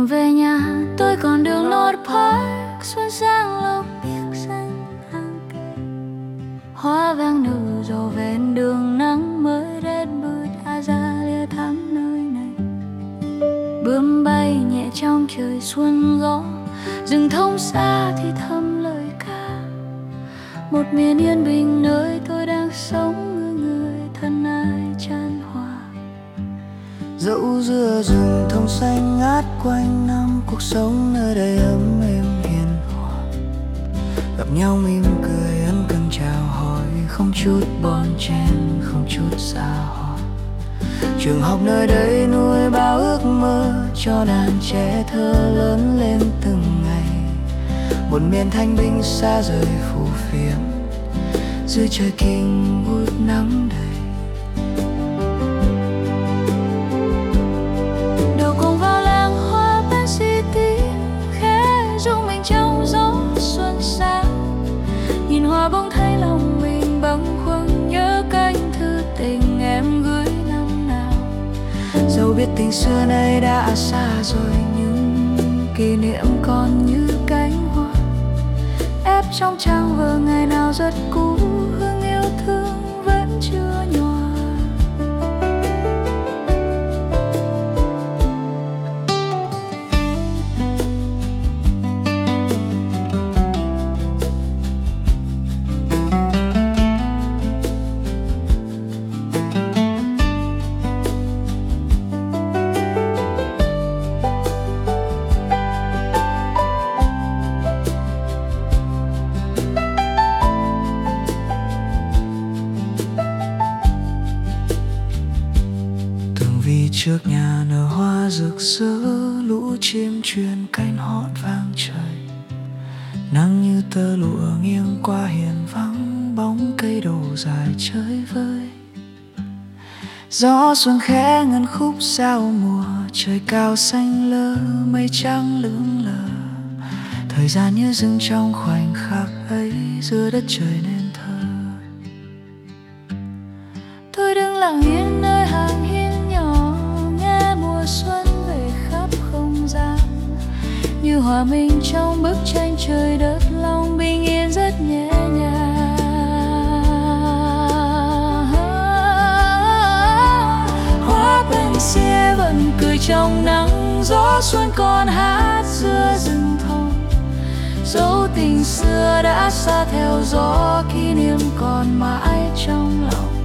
đường về nhà tôi còn đường North Park, xuân sang lộc biếc xanh hàng cây, hoa vàng nở rộ ven đường nắng mới Redwood azalea thắm nơi này. Bướm bay nhẹ trong trời xuân gió, rừng thông xa thì thầm lời ca. Một miền yên bình nơi tôi đang sống, người thân ai chan hòa. Dẫu giữa rừng thông xanh ngát quanh năm, cuộc sống nơi đây ấm êm hiền hòa. Gặp nhau mỉm cười ân cần chào hỏi, không chút bon chen không chút xa hoa. Trường học nơi đây nuôi bao ước mơ cho đàn trẻ thơ lớn lên từng ngày. Một miền thanh bình xa rời phù phiếm, dưới trời kinh vút nắng đầy. Đầu cùng vào làng hoa Penn City, khẽ rung mình trong gió xuân sáng. Nhìn hoa bỗng thấy lòng mình bâng khuâng, nhớ cánh thư tình em gửi năm nào. Dẫu biết tình xưa nay đã xa rồi, nhưng kỷ niệm còn như cánh hoa ép trong trang vở ngày nào rất cũ, hương yêu thương vẫn chưa nhòa. Vì trước nhà nở hoa rực rỡ, lũ chim chuyên cánh hót vang trời. Nắng như tơ lụa nghiêng qua hiền vắng, bóng cây đổ dài chơi vơi. Gió xuân khẽ ngân khúc giao mùa, trời cao xanh lơ mây trắng lững lờ. Thời gian như dừng trong khoảnh khắc ấy, giữa đất trời nên thơ. Tôi đứng lặng yên nơi hàng hiên nhỏ, nghe mùa xuân về khắp không gian. Như hòa mình trong bức tranh trời đất, lòng bình yên rất nhẹ nhàng. Hoa Pensia vẫn cười trong nắng, gió xuân còn hát giữa rừng thông. Dẫu tình xưa đã xa theo gió, kỷ niệm còn mãi trong lòng.